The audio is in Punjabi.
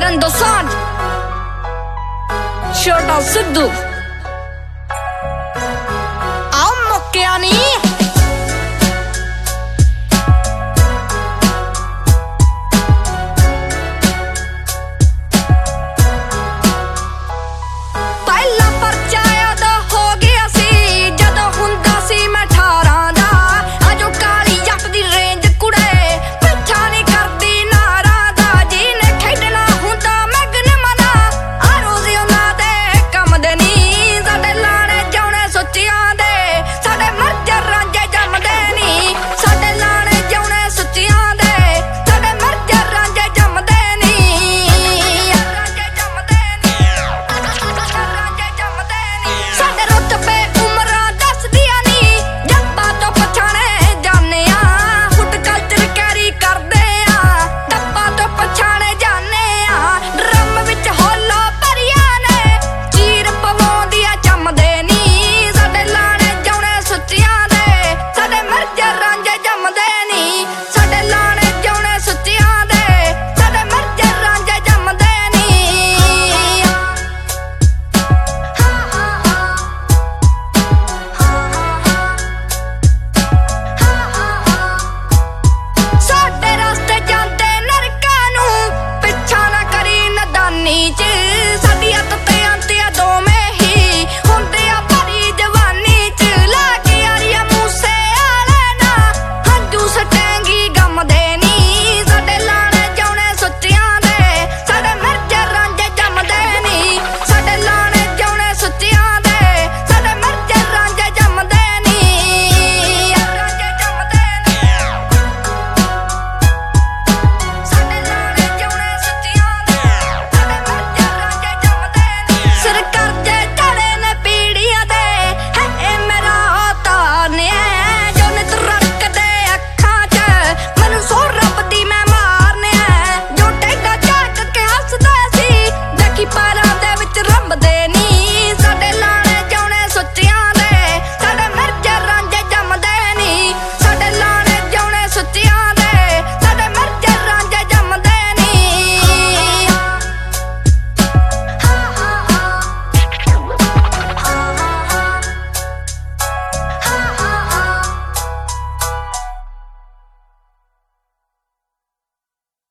Dosanjh, Chhota Sidhu, ਆਓ ਮੁੱਕਿਆ ਨੀ ਪਹਿਲਾ ਪਰਚਾ ਉਦੋਂ ਹੋ ਗਿਆ ਸੀ ਜਦੋਂ ਹੁੰਦਾ ਸੀ ਮੈਂ 18 ਦਾ ਅਜੋ ਕਾਲੀ ਜੱਟ ਦੀ ਰੇਂਜ ਕੁੜੇ ਪਿੱਛਾ ਨਹੀਂ ਕਰਦੀ ਨਾਰਾਂ ਦਾ ਜਿਹਨੇ ਖੇਡਣਾ ਹੁੰਦਾ ਮੈਗਨ ਮਨਾ ਆ ਰੋਜ਼ ਉਹਨਾਂ ਦੇ ਕੰਮ ਦੇ ਨੀ ਸਾਡੇ ਲਾਣੇ ਜਾਉਣੇ ਸੁੱਚੀਆਂ ਦੇ ਸਾਡੇ ਮਰਜਰ ਰਾਂਝੇ ਜੰਮਦੇ ਨੀ ਸਾਡੇ ਲਾਣੇ ਜਾਉਣੇ ਸੁੱਚੀਆਂ ਦੇ ਸਾਡੇ ਮਰਜਰ ਰਾਂਝੇ ਜੰਮਦੇ ਨੀ ਰਾਂਝੇ ਜੰਮਦੇ ਨੀ ਸਾਡੇ ਰੁਤਬੇ ਉਮਰਾਂ ਦੱਸਦੀਆਂ ਨੀ ਜੱਬਾਂ ਤੋਂ ਪਛਾਣੇ ਜਾਂਦੇ ਆ ਫੁੱਟ ਕਲਚਰ ਕੈਰੀ ਕਰਦੇ ਆ ਡੱਬਾਂ ਤੋਂ ਪਛਾਣੇ ਜਾਂਦੇ ਆ ਡਰਮ ਵਿੱਚ ਹੋਲਾ ਭਰੀਆਂ ਨੇ ਚੀਰ ਪਵਾਉਂਦੀਆਂ ਜੰਮਦੇ ਨੀ ਸਾਡੇ ਲਾਣੇ ਜਾਉਣੇ ਸੁੱਚੀਆਂ ਦੇ ਸਾਡੇ ਮਰਜਰ ਰਾਂਝੇ ਜੰਮਦੇ ਨੀ ਸਾਡੇ ਲਾਣੇ ਜਾਉਣੇ ਸੁੱਚੀਆਂ ਦੇ ਸਾਡੇ ਮਰਜਰ ਰਾਂਝੇ ਜੰਮਦੇ ਨੀ ਸਾਡੇ ਰਸਤੇ ਜਾਂਦੇ ਨਰਕਾਂ ਨੂੰ ਪਿੱਛਾ ਨਾ ਕਰੀ ਨਦਾਨੀ ਚ ਸਾਡੀ ਅੱਤ ਤੇ ਅੰਤਿਆ ਦੋਵੇਂ ਹੀ ਹੁੰਦੇ ਆ ਭਰੀ ਜਵਾਨੀ ਚ ਲਾ ਕੇ ਯਾਰੀਆਂ ਮੂਸੇ ਆਲੇ ਨਾ ਹੰਝੂ ਸਟੈਂਗੀ ਗਮਦੇ ਨੀ ਸਾਡੇ ਲਾਣੇ ਜਾਉਣੇ ਸੁੱਚੀਆਂ ਦੇ ਸਾਡੇ ਮਰਜਰ ਰਾਂਝੇ ਜੰਮਦੇ ਨੀ ਸਾਡੇ ਲਾਣੇ ਜਾਉਣੇ ਸੁੱਚੀਆਂ ਦੇ ਸਾਡੇ ਮਰਜਰ ਰਾਂਝੇ ਜੰਮਦੇ ਨੀ ਰਾਂਝੇ ਜੰਮਦੇ ਨੀ ਸਾਡੇ ਲਾਣੇ ਜਾਉਣੇ ਸੁੱਚੀਆਂ ਦੇ ਸਾਡੇ ਮਰਜਰ ਰਾਂਝੇ ਜੰਮਦੇ ਨੀ ਸਿਰ ਕਰਜੇ ਚੜੇ ਨੇ ਪੀੜੀਆਂ ਦੇ ਹੈ ਇਹ ਮੇਰਾ ਤਾਨੇ ਜੋ ਨਿਤ ਰੜਕਦੇ ਅੱਖਾਂ 'ਚ ਮੈਨੂੰ ਸੋ ਰੱਬ ਦੀ ਮੈਂ ਮਾਰਨੇ ਜੋ ਟੇਡਾ ਝਾਕ ਕੇ ਹੱਸਦਾ ਸੀ ਦੇਖੀ ਪੈਰਾਂ ਦੇ ਵਿੱਚ ਰੰਬਦੇ